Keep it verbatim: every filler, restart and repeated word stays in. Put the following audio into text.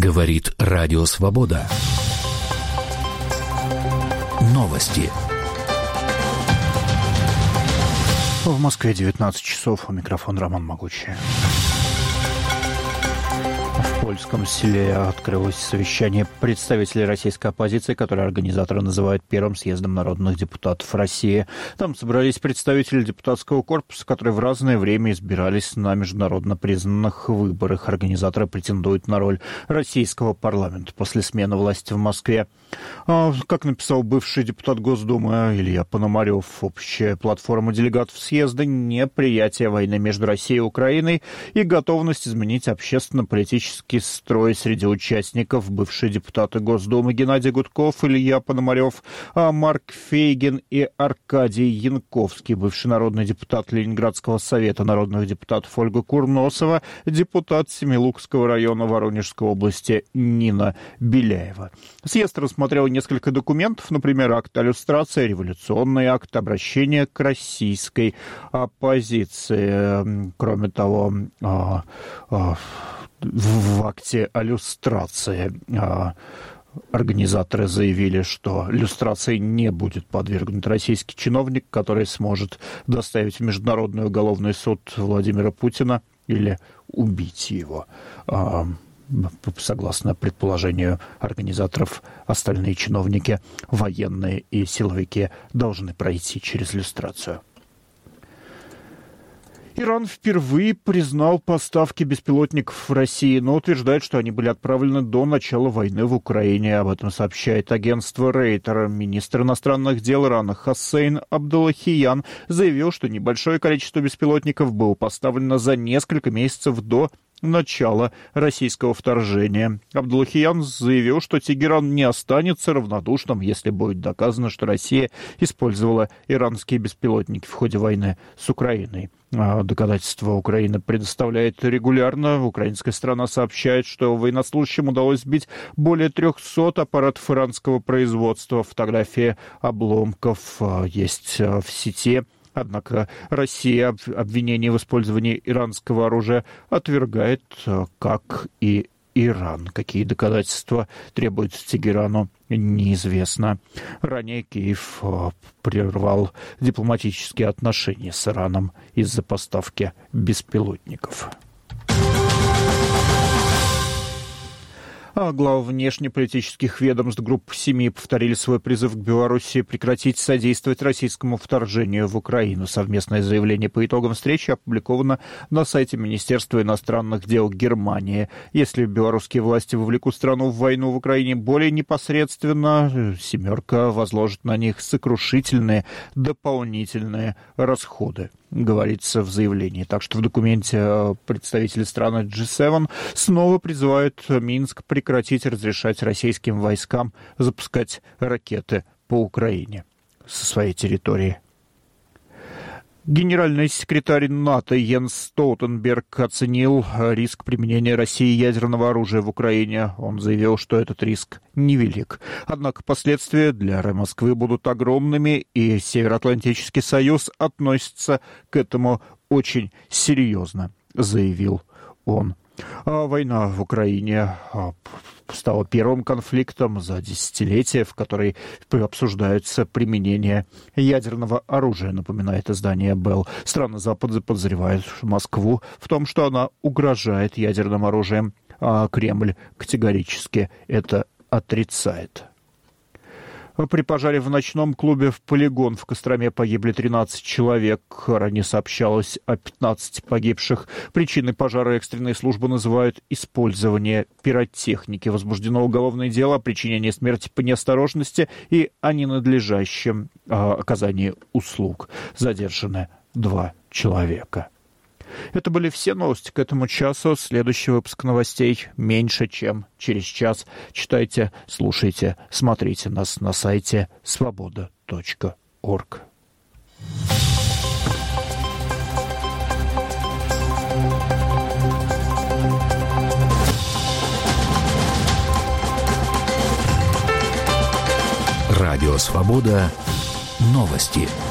Говорит Радио Свобода. Новости. В Москве девятнадцать часов. У микрофона Роман Могучий. В польском селе открылось совещание представителей российской оппозиции, которое организаторы называют первым съездом народных депутатов России. Там собрались представители депутатского корпуса, которые в разное время избирались на международно признанных выборах. Организаторы претендуют на роль российского парламента после смены власти в Москве. Как написал бывший депутат Госдумы Илья Пономарев, общая платформа делегатов съезда — неприятие войны между Россией и Украиной и готовность изменить общественно-политический строй среди участников. Бывшие депутаты Госдумы Геннадий Гудков, Илья Пономарев, Марк Фейгин и Аркадий Янковский, бывший народный депутат Ленинградского совета народных депутатов Ольга Курносова, депутат Семилукского района Воронежской области Нина Беляева. Съезд рассмотрел несколько документов, например, акт о люстрации, революционный акт обращения к российской оппозиции. Кроме того, в акте о люстрации организаторы заявили, что люстрации не будет подвергнут российский чиновник, который сможет доставить в Международный уголовный суд Владимира Путина или убить его. Согласно предположению организаторов, остальные чиновники, военные и силовики, должны пройти через люстрацию. Иран впервые признал поставки беспилотников в России, но утверждает, что они были отправлены до начала войны в Украине. Об этом сообщает агентство Рейтер. Министр иностранных дел Ирана Хоссейн Абдуллахиян заявил, что небольшое количество беспилотников было поставлено за несколько месяцев до начала российского вторжения. Абдуллахиян заявил, что Тегеран не останется равнодушным, если будет доказано, что Россия использовала иранские беспилотники в ходе войны с Украиной. Доказательства Украина предоставляет регулярно. Украинская сторона сообщает, что военнослужащим удалось сбить более трехсот аппаратов иранского производства. Фотографии обломков есть в сети. Однако Россия обвинение в использовании иранского оружия отвергает, как и Иран. Какие доказательства требуются Тегерану, неизвестно. Ранее Киев прервал дипломатические отношения с Ираном из-за поставки беспилотников. А главы внешнеполитических ведомств группы семи повторили свой призыв к Беларуси прекратить содействовать российскому вторжению в Украину. Совместное заявление по итогам встречи опубликовано на сайте Министерства иностранных дел Германии. Если белорусские власти вовлекут страну в войну в Украине более непосредственно, «семерка» возложит на них сокрушительные дополнительные расходы, говорится в заявлении. Так что в документе представители страны джи семь снова призывают Минск прекратить разрешать российским войскам запускать ракеты по Украине со своей территории. Генеральный секретарь НАТО Йенс Столтенберг оценил риск применения России ядерного оружия в Украине. Он заявил, что этот риск невелик. Однако последствия для Москвы будут огромными, и Североатлантический союз относится к этому очень серьезно, заявил он. А война в Украине стала первым конфликтом за десятилетия, в которой обсуждается применение ядерного оружия, напоминает издание Белл. Страны Запада подозревают Москву в том, что она угрожает ядерным оружием, а Кремль категорически это отрицает. При пожаре в ночном клубе в «Полигон» в Костроме погибли тринадцать человек. Ранее сообщалось о пятнадцати погибших. Причиной пожара экстренные службы называют использование пиротехники. Возбуждено уголовное дело о причинении смерти по неосторожности и о ненадлежащем э, оказании услуг. Задержаны два человека. Это были все новости к этому часу. Следующий выпуск новостей меньше, чем через час. Читайте, слушайте, смотрите нас на сайте свобода точка орг. Радио «Свобода». Новости.